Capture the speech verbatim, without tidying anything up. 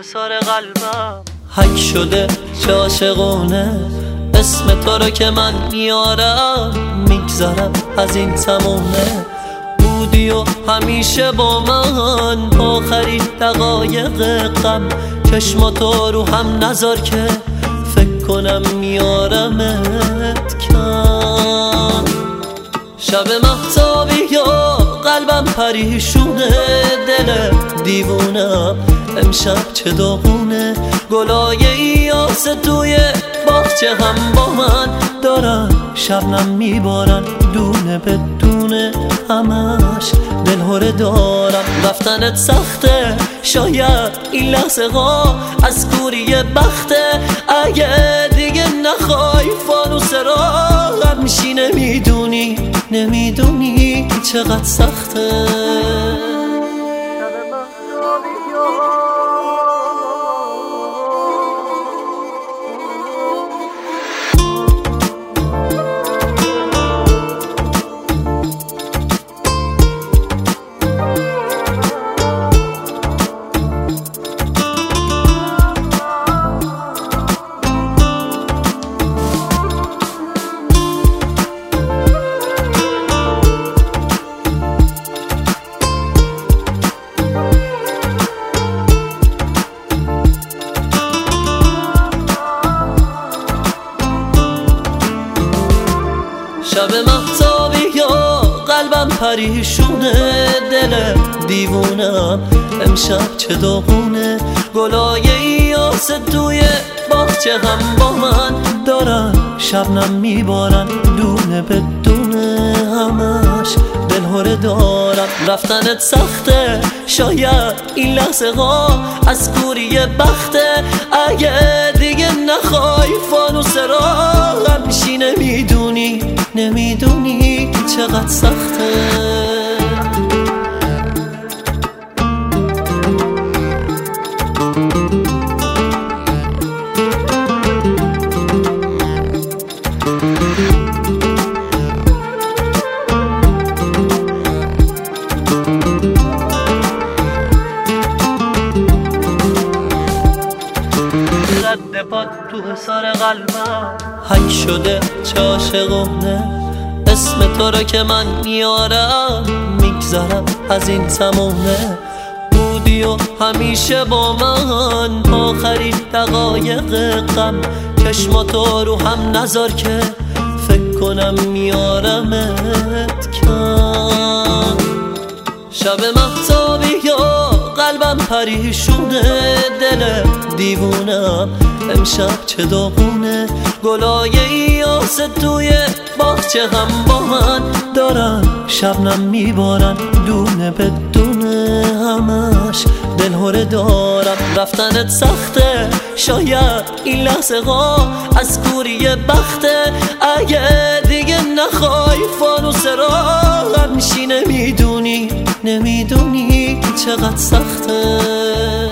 حصار قلبم حک شده چه عاشقونه، اسم تو رو که من میارم میگذرم از این زمونه. بودی و همیشه با من آخرین دقایق غم، چشماتو رو هم نذار که فکر کنم میارمت کم. شب مهتابی یا قلبم پریشونه، دل دیوونم امشب چه داغونه. گلای یاس توی باغچه هم با من دارن، شبنم میبارن دونه به دونه، همش دلهوره دارم. رفتنت سخته، شاید این لحظه ها از کوری بخته. اگه دیگه نخوای فانوس راهم میشی، نمیدونی نمیدونی چقدر سخته. شب مهتابی یا قلبم پریشونه، دل دیوونم امشب چه داغونه. گلای یاس توی باغچه هم با من دارن، شبنم میبارن دونه به دونه، همش دلهوره دارم. رفتنت سخته، شاید این لحظه ها از کوری بخته. اگه دیگه نخوای فانوس راهم میشی، نمیدونی نمیدونی چقدر سخته. رد پاد تو حصار قلبم حک شده چه عاشقونه، اسم تو رو که من میارم میگذرم از این زمونه. بودی و همیشه با من آخرین دقایق غم، چشماتو رو هم نذار که فکر کنم میارمت کم. شب مهتابی یا قلبم پریشونه، دل دیوونم امشب چه داغونه. گلای یاس توی باغچه هم با من دارن، شبنم میبارن دونه به دونه، همش دلهوره دارم. رفتنت سخته، شاید این لحظه ها از کوری بخته. اگه دیگه نخوای فانوس راهم میشی، نمیدونی نمیدونی چقدر سخته.